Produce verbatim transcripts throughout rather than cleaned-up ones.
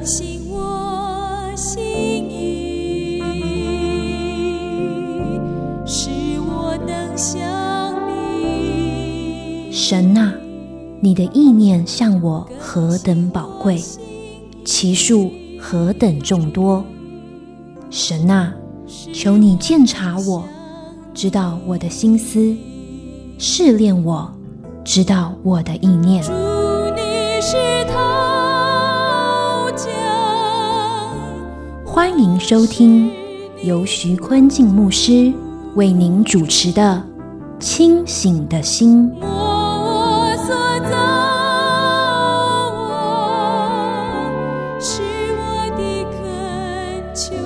醒我心意，使我能想你。 神啊，你的意念向我何等宝贵，其数何等众多。神啊，求你鉴察我，知道我的心思，试炼我，知道我的意念。 主，你是陶匠。 欢迎收听由徐坤静牧师为您主持的《清醒的心》。 摸我所造，是我的恳求。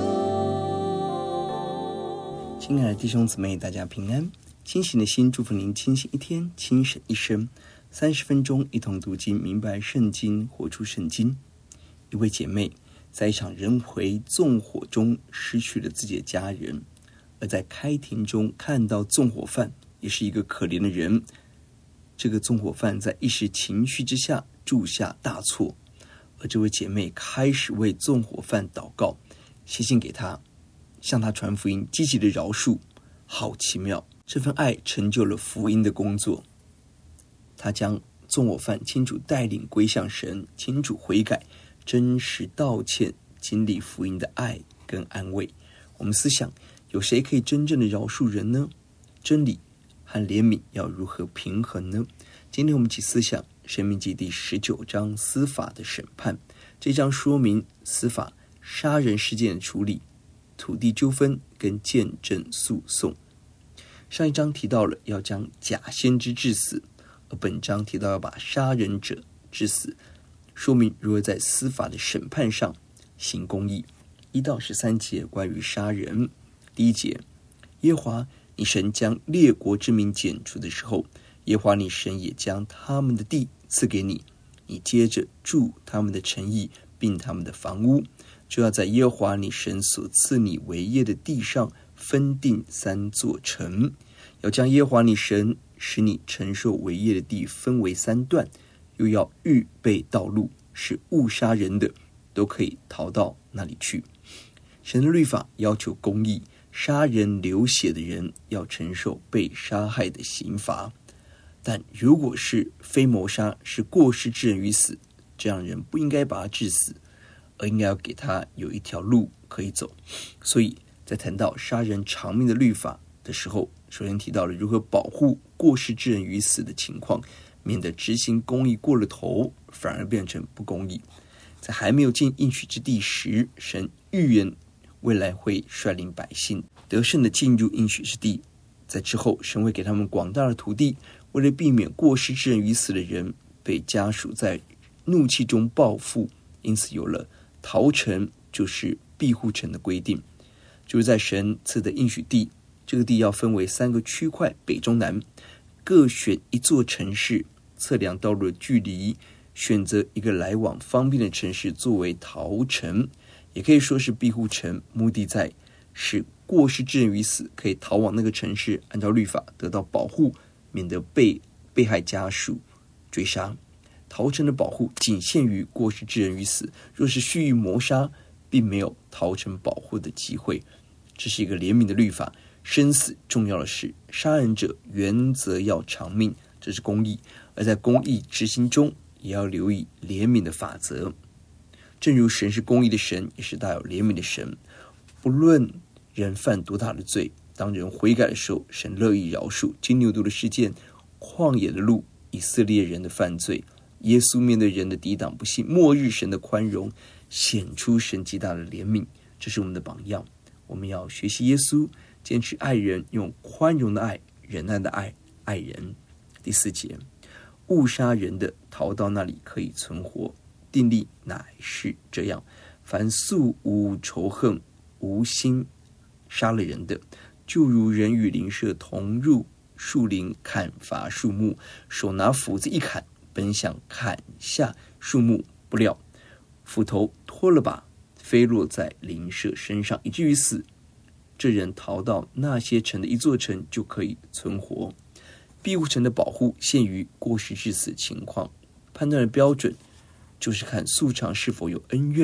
亲爱的弟兄姊妹，大家平安。清醒的心，祝福您清醒一天，清醒一生。三十分钟，一同读经，明白圣经，活出圣经。一位姐妹在一场人回纵火中失去了自己的家人，而在开庭中看到纵火犯也是一个可怜的人。这个纵火犯在一时情绪之下铸下大错，而这位姐妹开始为纵火犯祷告，写信给他，向他传福音，积极的饶恕。好奇妙，这份爱成就了福音的工作。他将纵火犯清楚带领归向神，清楚悔改，真实道歉，经历福音的爱跟安慰。我们思想，有谁可以真正的饶恕人呢？真理和怜悯要如何平衡呢？今天我们一起思想申命记第十九章司法的审判。这章说明司法杀人事件的处理、土地纠纷跟见证诉讼。上一章提到了要将假先知治死，而本章提到要把杀人者治死，说明如何在司法的审判上行公义。一到十三节关于杀人。第一节，耶和华你神将列国之民剪除的时候，耶和华你神也将他们的地赐给你，你接着住他们的城邑，并他们的房屋，就要在耶和华你神所赐你为业的地上分定三座城，要将耶和华你神使你承受为业的地分为三段，又要预备道路，使误杀人的都可以逃到那里去。神的律法要求公义，杀人流血的人要承受被杀害的刑罚，但如果是非谋杀，是过失致人于死，这样的人不应该把他致死，而应该要给他有一条路可以走。所以在谈到杀人偿命的律法的时候，首先提到了如何保护过失致人于死的情况，免得执行公义过了头，反而变成不公义。在还没有进应许之地时，神预言未来会率领百姓得胜的进入应许之地。在之后，神会给他们广大的土地，为了避免过失致人于死的人被家属在怒气中报复，因此有了逃城就是庇护城的规定。就是在神赐的应许地，这个地要分为三个区块，北中南，各选一座城市，测量道路的距离，选择一个来往方便的城市作为逃城，也可以说是庇护城，目的在使过失致人于死可以逃往那个城市，按照律法得到保护，免得被被害家属追杀。逃城的保护仅限于过失致人于死，若是蓄意谋杀，并没有逃城保护的机会。这是一个怜悯的律法，生死重要的是，杀人者原则要偿命，这是公义，而在公义执行中也要留意怜悯的法则。正如神是公义的神，也是大有怜悯的神，不论人犯多大的罪，当人悔改的时候，神乐意饶恕。金牛犊的事件，旷野的路，以色列人的犯罪，耶稣面对人的抵挡不信，末日神的宽容，显出神极大的怜悯，这是我们的榜样。我们要学习耶稣，坚持爱人，用宽容的爱、忍耐的爱爱人。第四节，误杀人的逃到那里可以存活，定例乃是这样：凡素无仇恨、无心杀了人的，就如人与邻舍同入树林砍伐树木，手拿斧子一砍，本想砍下树木，不料斧头脱了把，飞落在邻舍身上，以至于死。这人逃到那些城的一座城就可以存活。庇护城的保护限于过失致死情况，判断的标准就是看诉偿是否有恩怨，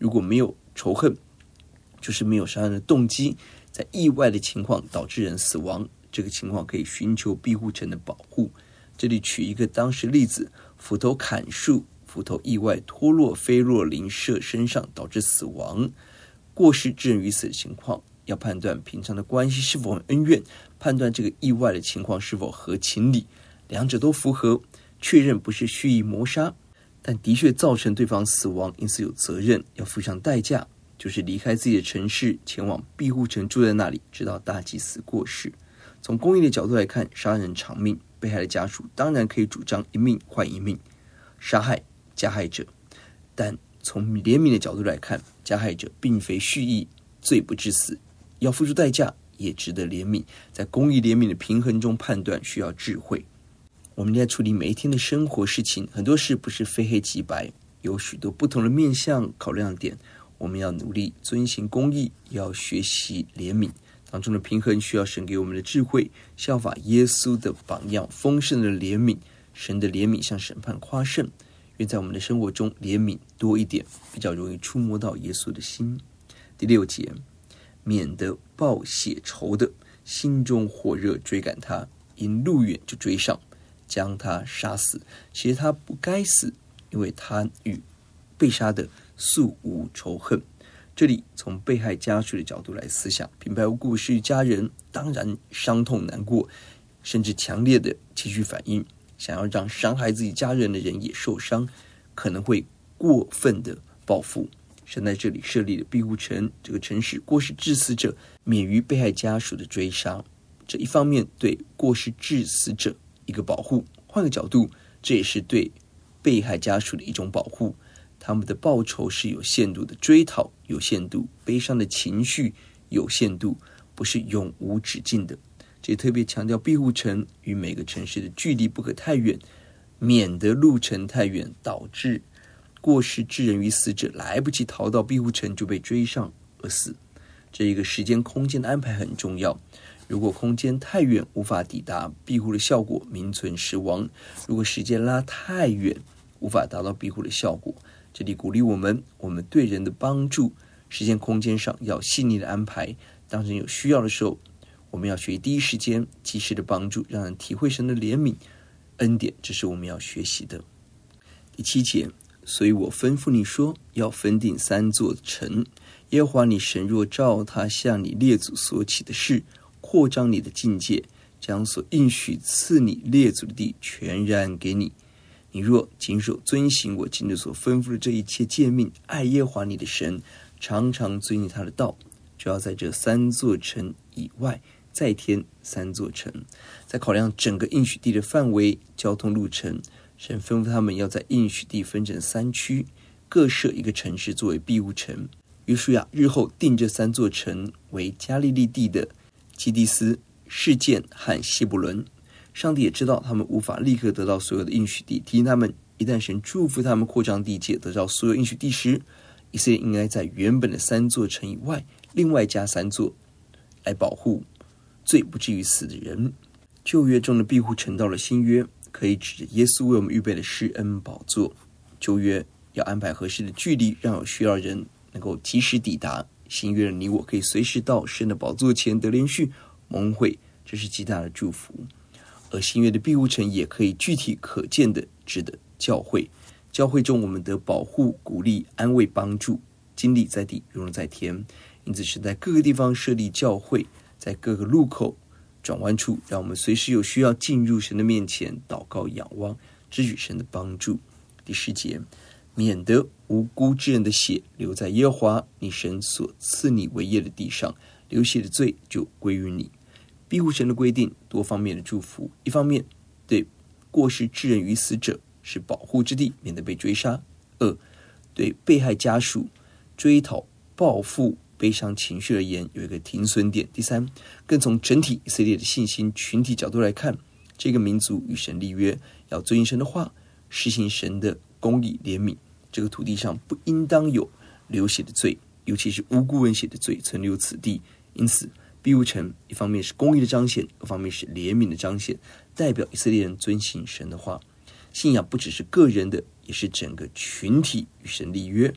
如果没有仇恨，就是没有杀人的动机，在意外的情况导致人死亡，这个情况可以寻求庇护城的保护。这里举一个当时例子，斧头砍树，斧头意外脱落飞落邻舍身上，导致死亡，过失致人于死的情况，要判断平常的关系是否恩怨，判断这个意外的情况是否合情理，两者都符合，确认不是蓄意谋杀，但的确造成对方死亡，因此有责任，要付上代价，就是离开自己的城市，前往庇护城，住在那里，直到大祭司过世。从公义的角度来看，杀人偿命，被害的家属当然可以主张一命换一命，杀害加害者，但从怜悯的角度来看，加害者并非蓄意，罪不至死，要付出代价，也值得怜悯。在公义怜悯的平衡中判断需要智慧。我们在处理每一天的生活事情，很多事不是非黑即白，有许多不同的面向考量点，我们要努力遵行公义，也要学习怜悯，当中的平衡需要神给我们的智慧，效法耶稣的榜样，丰盛的怜悯。神的怜悯向审判夸胜，愿在我们的生活中怜悯多一点，比较容易触摸到耶稣的心。第六节，免得报血仇的心中火热追赶他，因路远就追上，将他杀死。其实他不该死，因为他与被杀的素无仇恨。这里从被害家属的角度来思想，平白无故失去家人，当然伤痛难过，甚至强烈的情绪反应，想要让伤害自己家人的人也受伤，可能会过分的报复。神在这里设立了庇护城，这个城市过失致死者免于被害家属的追杀，这一方面对过失致死者一个保护，换个角度，这也是对被害家属的一种保护。他们的报酬是有限度的，追讨有限度，悲伤的情绪有限度，不是永无止境的。这也特别强调庇护城与每个城市的距离不可太远，免得路程太远，导致过失致人于死者来不及逃到庇护城就被追上而死。这一个时间空间的安排很重要，如果空间太远无法抵达庇护的效果，名存实亡；如果时间拉太远无法达到庇护的效果，这里鼓励我们，我们对人的帮助，时间空间上要细腻的安排，当人有需要的时候，我们要学习第一时间及时的帮助，让人体会神的怜悯恩典，这是我们要学习的。第七节，所以我吩咐你说，要分定三座城，耶和华你神若照他向你列祖所起的事，扩张你的境界，将所应许赐你列祖的地全然给你，你若谨守遵行我今日所吩咐的这一切诫命，爱耶和华你的神，常常遵行他的道，就要在这三座城以外再添三座城。在考量整个应许地的范围、交通路程，神吩咐他们要在应许地分成三区，各设一个城市作为庇护城。约书亚日后定这三座城为加利利地的基迪斯、示剑和希伯伦。上帝也知道他们无法立刻得到所有的应许地，提醒他们，一旦神祝福他们扩张地界，得到所有应许地时，以色列应该在原本的三座城以外，另外加三座，来保护罪不至于死的人。旧约中的庇护城到了新约，可以指着耶稣为我们预备的施恩宝座。旧约要安排合适的距离，让有需要的人能够及时抵达。新约的你我可以随时到神的宝座前得连续蒙会，这是极大的祝福。而新约的庇护城也可以具体可见的指的教会，教会中我们得保护、鼓励、安慰、帮助，经历在地，荣耀在天。因此是在各个地方设立教会，在各个路口、转弯处，让我们随时有需要进入神的面前祷告、仰望，支取神的帮助。第十节，免得无辜之人的血流在耶和华你神所赐你为业的地上，流血的罪就归于你。庇护神的规定多方面的祝福，一方面对过失致人于死者是保护之地，免得被追杀；二，对被害家属追讨报复悲伤情绪而言有一个停损点；第三，更从整体以色列的信心群体角度来看，这个民族与神立约，要遵行神的话，实行神的公义怜悯，这个土地上不应当有流血的罪，尤其是无辜人血的罪存留此地。因此庇护城一方面是公义的彰显，一方面是怜悯的彰显，代表以色列人遵行神的话。信仰不只是个人的，也是整个群体与神立约。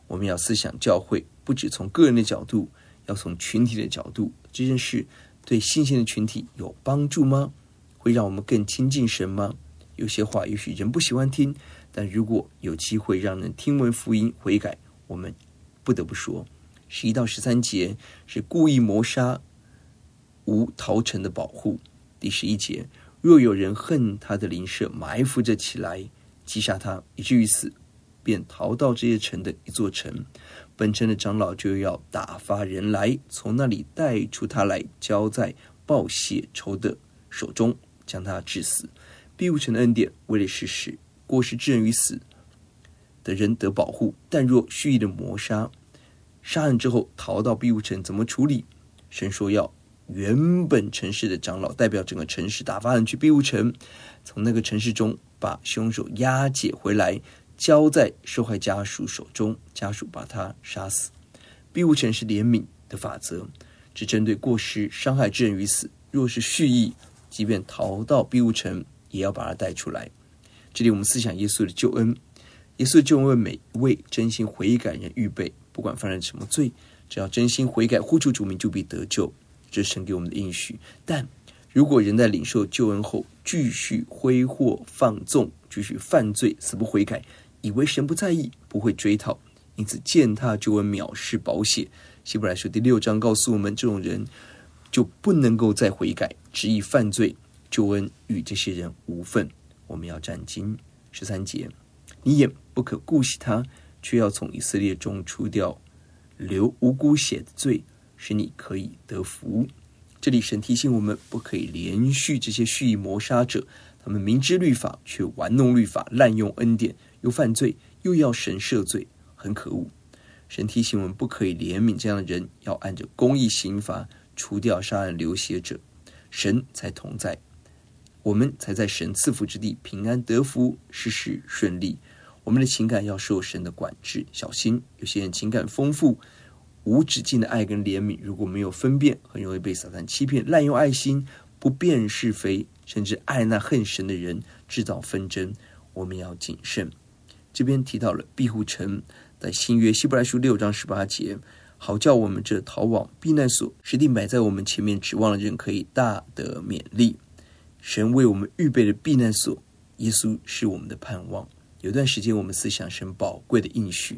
我们要思想教会，不只从个人的角度，要从群体的角度。这件事对新鲜的群体有帮助吗？会让我们更亲近神吗？有些话也许人不喜欢听，但如果有机会让人听闻福音悔改，我们不得不说。十一到十三节是故意谋杀无逃城的保护。第十一节，若有人恨他的邻舍，埋伏着起来击杀他，以至于死，便逃到这些城的一座城，本城的长老就要打发人来，从那里带出他来，交在报血仇的手中，将他致死。庇护城的恩典为了是使过失致人于死的人得保护，但若蓄意的谋杀，杀人之后逃到庇护城，怎么处理？神说要原本城市的长老代表整个城市打发人去庇护城，从那个城市中把凶手押解回来，交在受害家属手中，家属把他杀死。庇护城是怜悯的法则，只针对过失伤害致人于死，若是蓄意，即便逃到庇护城，也要把他带出来。这里我们思想耶稣的救恩，耶稣的救恩为每一位真心悔改人预备，不管犯了什么罪，只要真心悔改呼出主名，就必得救，这是神给我们的应许。但如果人在领受救恩后继续挥霍放纵，继续犯罪，死不悔改，以为神不在意，不会追讨，因此践踏救恩，藐视保险。希伯来书第六章告诉我们，这种人就不能够再悔改，执意犯罪，救恩与这些人无份。我们要战兢。十三节，你也不可顾惜他，却要从以色列中除掉流无辜血的罪，使你可以得福。这里神提醒我们，不可以连续这些蓄意谋杀者，他们明知律法却玩弄律法，滥用恩典，又犯罪，又要神赦罪，很可恶。神提醒我们，不可以怜悯这样的人，要按着公义刑罚除掉杀人流血者，神才同在，我们才在神赐福之地平安得福，事事顺利。我们的情感要受神的管制，小心有些人情感丰富，无止境的爱跟怜悯，如果没有分辨，很容易被撒旦欺骗，滥用爱心，不辨是非，甚至爱那恨神的人，制造纷争。我们要谨慎。这边提到了庇护城，在新约希伯来书六章十八节，好叫我们这逃往避难所，实地摆在我们前面指望的人，可以大得勉励。神为我们预备的避难所，耶稣是我们的盼望。有段时间我们思想神宝贵的应许。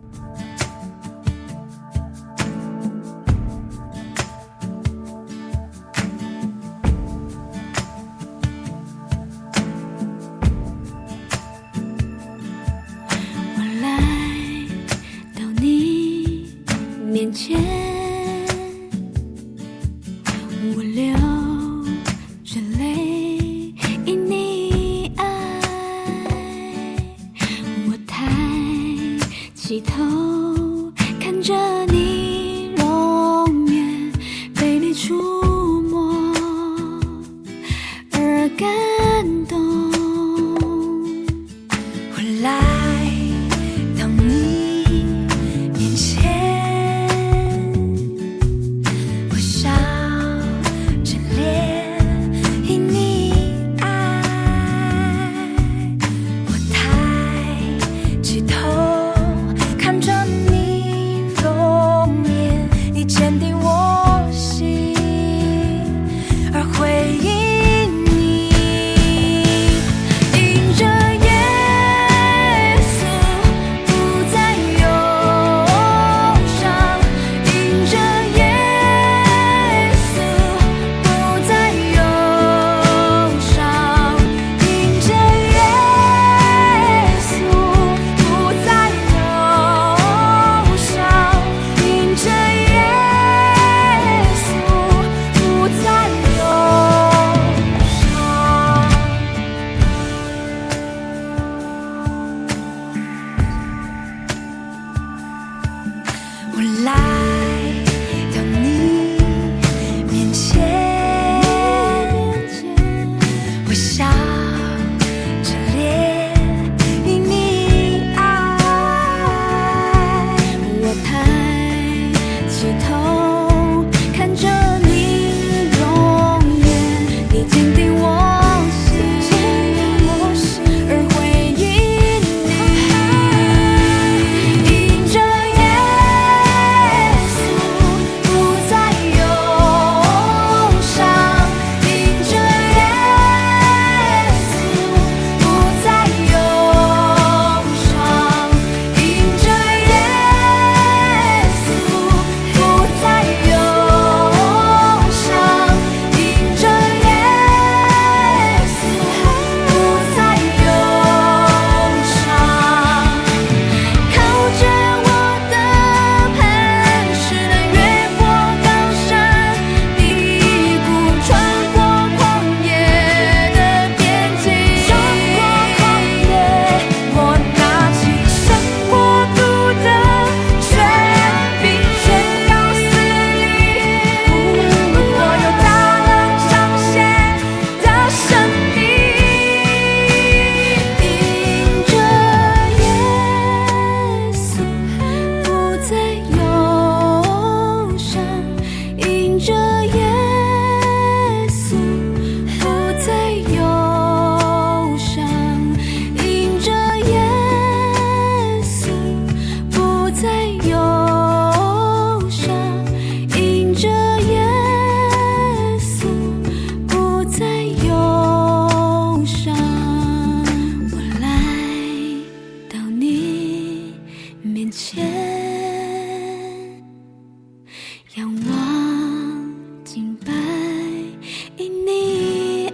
我来到你面前，我流着泪因你爱，我抬起头看着你容颜，被你触摸而感动。我来到你面前，我笑着脸因你爱，我抬起头看着你容颜，你坚定我心而回应你，因着耶稣不再忧伤，因着耶稣不再忧伤，因着耶稣不再忧伤，因着耶稣不再忧伤。我来到你面前，我笑着脸因你爱，我抬起头看着你容颜，你坚定我心而回应你，因着前，仰望敬拜，因你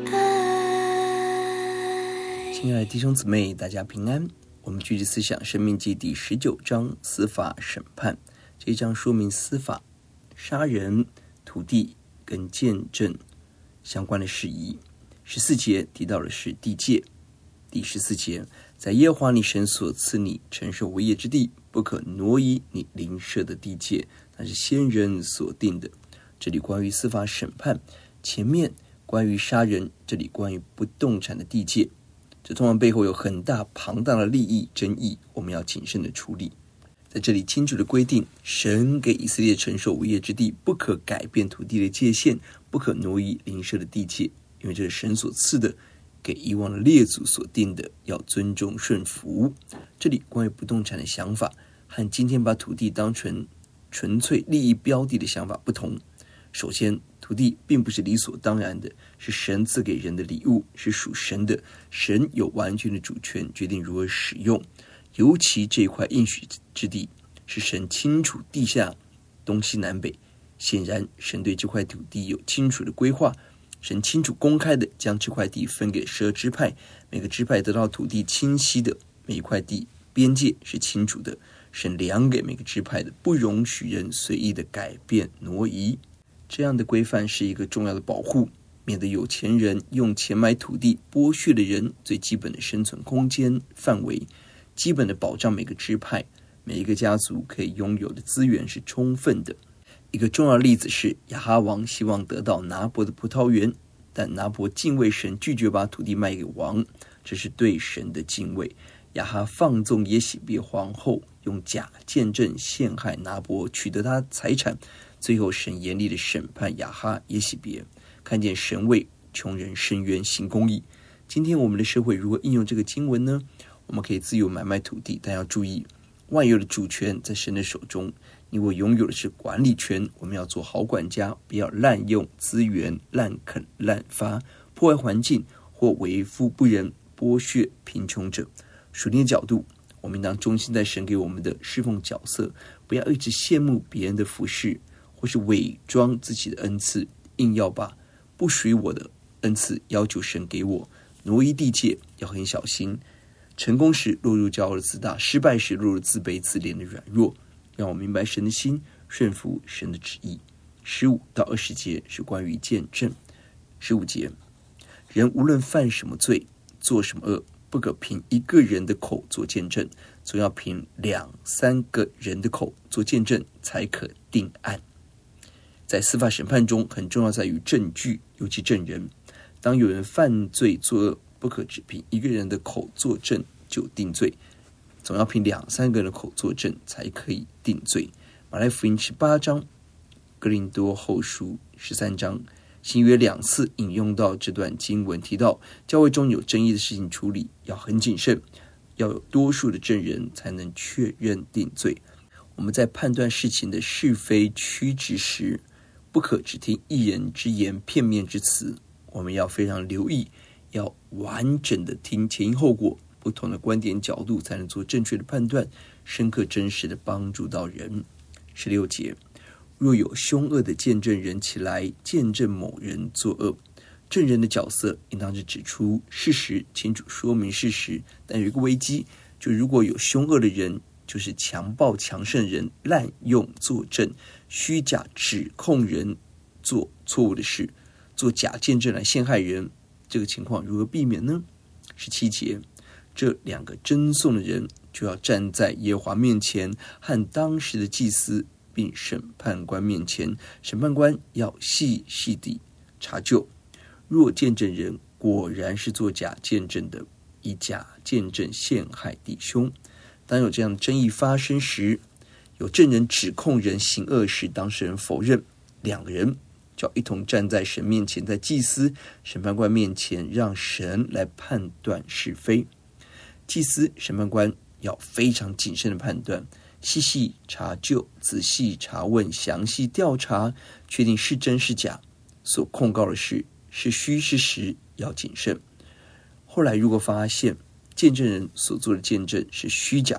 爱。 亲爱的弟兄姊妹，大家平安。我们继续思想《申命记》第十九章司法审判。这一章说明司法、杀人、土地跟见证相关的事宜。十四节提到的是地界。第十四节，在耶和华你神所赐你承受为业之地，不可挪移你邻舍的地界，那是先人所定的。这里关于司法审判，前面关于杀人，这里关于不动产的地界。这通常背后有很大庞大的利益争议，我们要谨慎的处理。在这里清楚的规定，神给以色列承受为业之地，不可改变土地的界限，不可挪移邻舍的地界，因为这是神所赐的，给以往的列祖所定的，要尊重顺服。这里关于不动产的想法，和今天把土地当成纯粹利益标的的想法不同。首先，土地并不是理所当然的，是神赐给人的礼物，是属神的，神有完全的主权，决定如何使用。尤其这一块应许之地，是神清楚地下东西南北，显然神对这块土地有清楚的规划，神清楚公开的将这块地分给十二支派，每个支派得到土地清晰的，每一块地边界是清楚的，神量给每个支派的，不容许人随意的改变挪移。这样的规范是一个重要的保护，免得有钱人用钱买土地，剥削了人最基本的生存空间范围，基本的保障每个支派、每一个家族可以拥有的资源是充分的。一个重要的例子是亚哈王希望得到拿伯的葡萄园，但拿伯敬畏神，拒绝把土地卖给王，这是对神的敬畏。亚哈放纵耶洗别皇后，用假见证陷害拿伯，取得他财产，最后神严厉的审判亚哈耶洗别，看见神为穷人伸冤行公义。今天我们的社会如何应用这个经文呢？我们可以自由买卖土地，但要注意万有的主权在神的手中，你我拥有的是管理权，我们要做好管家，不要滥用资源，滥垦滥发，破坏环境，或为富不仁，剥削贫穷者。属灵的角度，我们应当忠心在神给我们的侍奉角色，不要一直羡慕别人的服事，或是伪装自己的恩赐，硬要把不属于我的恩赐要求神给我。挪移地界要很小心，成功时落入骄傲的自大，失败时落入自卑自怜的软弱。让我明白神的心，顺服神的旨意。十五到二十节是关于见证。十五节，人无论犯什么罪，做什么恶，不可凭一个人的口做见证，总要凭两三个人的口做见证，才可定案。在司法审判中，很重要在于证据，尤其证人。当有人犯罪作恶，不可只凭一个人的口作证就定罪，总要凭两三个人的口作证才可以定罪。马太福音十八章，哥林多后书十三章，新约两次引用到这段经文，提到教会中有争议的事情处理要很谨慎，要有多数的证人才能确认定罪。我们在判断事情的是非曲直时，不可只听一人之言，片面之词，我们要非常留意，要完整的听前因后果，不同的观点角度，才能做正确的判断，深刻真实的帮助到人。十六节，若有凶恶的见证人起来见证某人作恶，证人的角色应当是指出事实，清楚说明事实，但有一个危机，就如果有凶恶的人，就是强暴强盛人，滥用作证，虚假指控人做错误的事，做假见证来陷害人，这个情况如何避免呢？十七节，这两个争讼的人就要站在耶和华面前和当时的祭司并审判官面前，审判官要细细地查究，若见证人果然是做假见证的，以假见证陷害弟兄。当有这样的争议发生时，有证人指控人行恶时，当事人否认，两个人就要一同站在神面前，在祭司审判官面前，让神来判断是非。祭司审判官要非常谨慎的判断，细细查究，仔细查问，详细调查，确定是真是假，所控告的事是虚是实，要谨慎。后来如果发现见证人所做的见证是虚假的，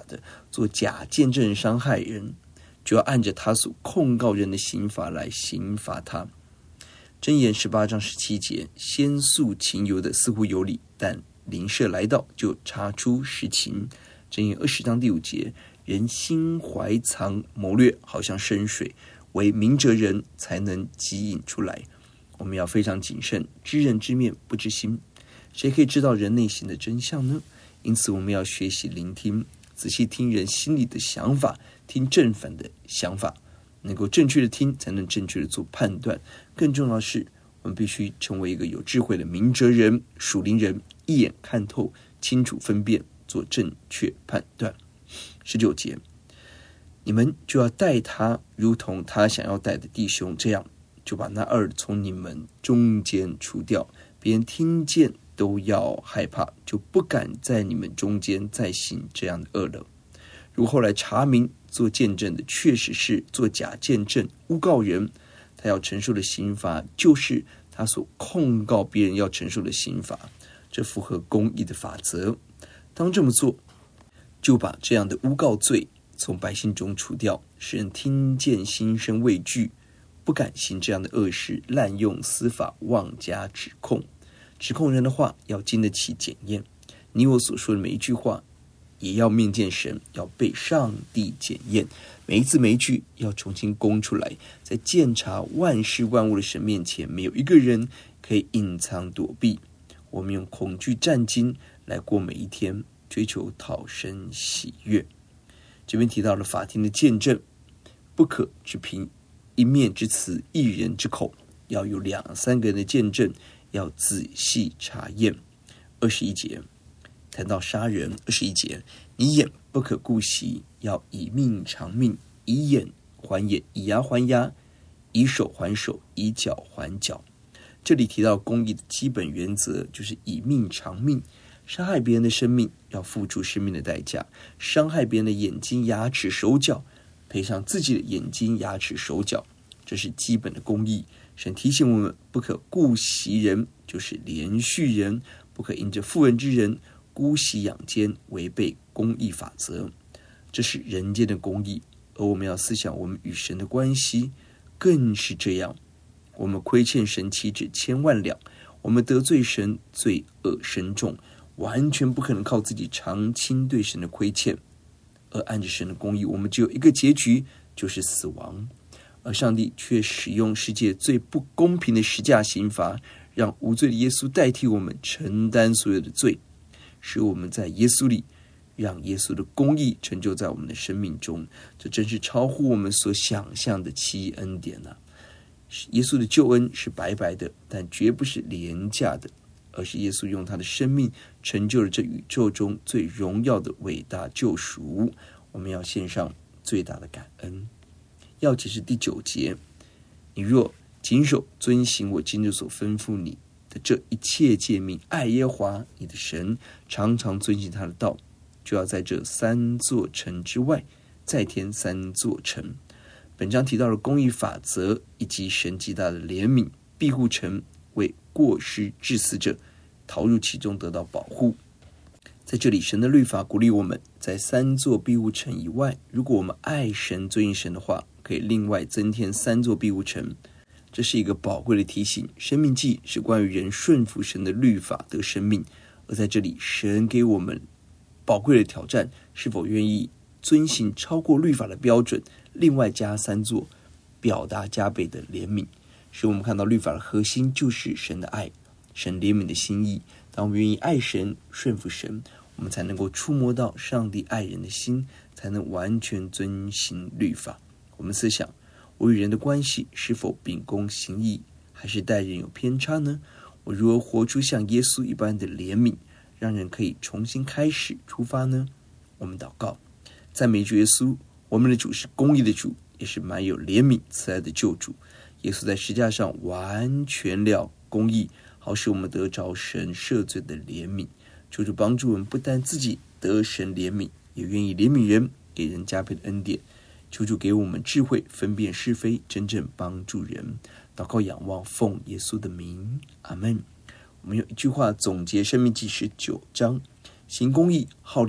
做假见证伤害人，就要按着他所控告人的刑罚来刑罚他。箴言十八章十七节，先诉情由的似乎有理，但邻舍来到就查出实情。箴言二十章第五节，人心怀藏谋略，好像深水，为明哲人才能汲引出来。我们要非常谨慎，知人知面不知心，谁可以知道人内心的真相呢？因此我们要学习聆听，仔细听人心里的想法，听正反的想法，能够正确的听，才能正确的做判断。更重要的是，我们必须成为一个有智慧的明哲人、属灵人，一眼看透，清楚分辨，做正确判断。十九节，你们就要待他如同他想要待的弟兄，这样就把那恶从你们中间除掉，别人听见都要害怕，就不敢在你们中间再行这样的恶了。如后来查明做见证的确实是做假见证诬告人，他要承受的刑罚就是他所控告别人要承受的刑罚，这符合公义的法则。当这么做，就把这样的诬告罪从百姓中除掉，使人听见心生畏惧，不敢行这样的恶事，滥用司法，妄加指控。指控人的话要经得起检验，你我所说的每一句话也要面见神，要被上帝检验，每一字每一句要重新供出来，在鉴察万事万物的神面前，没有一个人可以隐藏躲避。我们用恐惧战兢来过每一天，追求讨神喜悦。这边提到了法庭的见证，不可只凭一面之词，一人之口，要有两三个人的见证，要仔细查验。二十一节谈到杀人，二十一节，你眼不可顾惜，要以命偿命，以眼还眼，以牙还牙，以手还手，以脚还脚。这里提到公义的基本原则，就是以命偿命。杀害别人的生命要付出生命的代价，伤害别人的眼睛、牙齿、手脚，赔上自己的眼睛、牙齿、手脚，这是基本的公义。神提醒我们，不可顾惜人，就是连续人，不可因着妇人之仁姑息养奸，违背公义法则，这是人间的公义。而我们要思想我们与神的关系更是这样。我们亏欠神岂止千万两，我们得罪神罪恶深重，完全不可能靠自己偿清对神的亏欠。而按着神的公义，我们只有一个结局，就是死亡。而上帝却使用世界最不公平的十架刑罚，让无罪的耶稣代替我们承担所有的罪，使我们在耶稣里，让耶稣的公义成就在我们的生命中。这真是超乎我们所想象的奇异恩典啊！耶稣的救恩是白白的，但绝不是廉价的，而是耶稣用他的生命成就了这宇宙中最荣耀的伟大救赎。我们要献上最大的感恩。要解是第九节，你若谨守遵行我今日所吩咐你的这一切诫命，爱耶和华你的神，常常遵行他的道，就要在这三座城之外再添三座城。本章提到了公义法则以及神极大的怜悯，庇护城为过失致死者逃入其中得到保护。在这里，神的律法鼓励我们，在三座庇护城以外，如果我们爱神、遵行神的话，可以另外增添三座庇护城。这是一个宝贵的提醒。生命记是关于人顺服神的律法得生命，而在这里，神给我们宝贵的挑战，是否愿意遵行超过律法的标准，另外加三座，表达加倍的怜悯。使我们看到律法的核心就是神的爱，神怜悯的心意。当我们愿意爱神、顺服神，我们才能够触摸到上帝爱人的心，才能完全遵行律法。我们思想，我与人的关系是否秉公行义，还是待人有偏差呢？我如何活出像耶稣一般的怜悯，让人可以重新开始出发呢？我们祷告，赞美主耶稣，我们的主是公义的主，也是满有怜悯慈爱的救主。耶稣在十架上完全了公义，好使我们得着神赦罪的怜悯。求主帮助我们，不但自己得神怜悯，也愿意怜悯人，给人加倍的恩典。求主给我们智慧，分辨是非，真正帮助人。祷告仰望，奉耶稣的名，阿们。我们用一句话总结生命记十九章：行公义，好怜悯，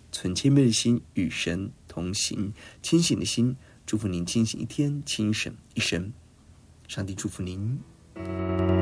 存谦卑的心与神同行，清醒的心，祝福您清醒一天，清省一生。上帝祝福您。